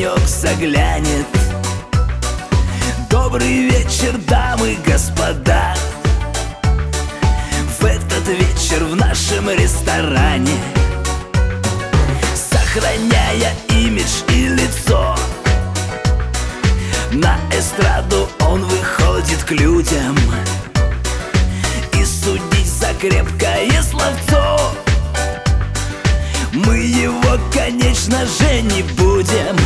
огонек заглянет. Добрый вечер, дамы и господа. В этот вечер в нашем ресторане, сохраняя имидж и лицо, на эстраду он выходит к людям. И судить за крепкое словцо мы его, конечно же, не будем.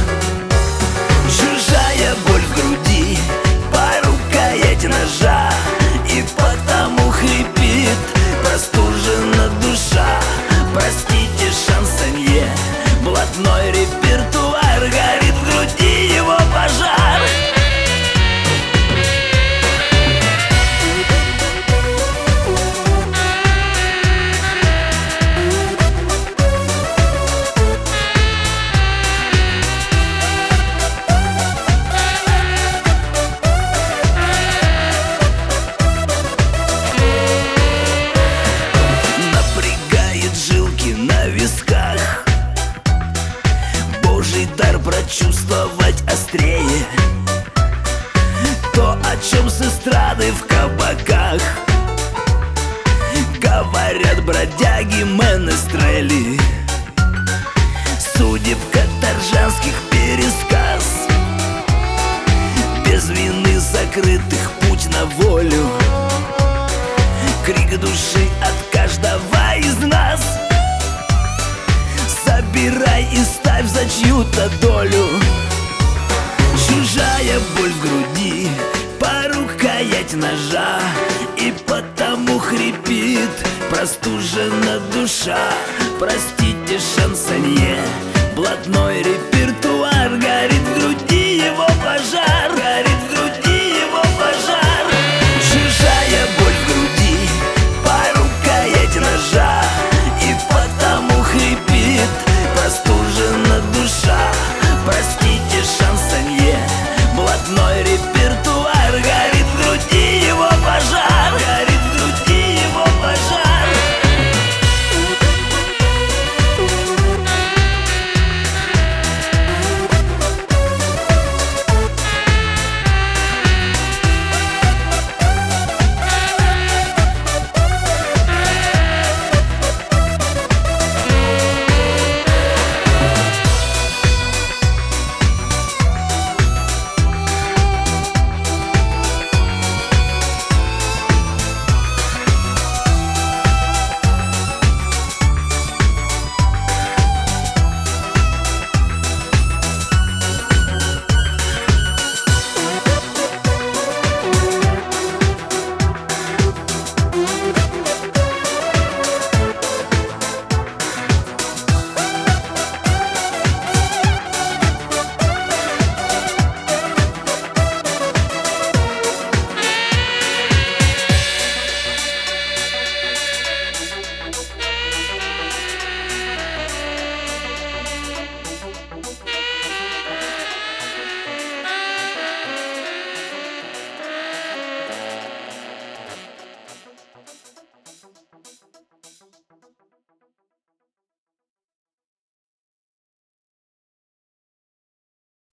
Чужая боль в груди по рукоять ножа, и потому хрипит простужена душа. Простите, шансонье, блатной репертуар, горит в груди его пожар. Божий дар прочувствовать острее то, о чем с эстрады в кабаках говорят бродяги менестрели. Судеб каторжанских пересказ, без вины закрытых путь на волю, крик души от каждого из нас. Собирай и ставь за чью-то долю. Чужая боль в груди по рукоять ножа, и потому хрипит простужена душа. Простите, шансонье, блатной репертуар, горит в груди его пожар.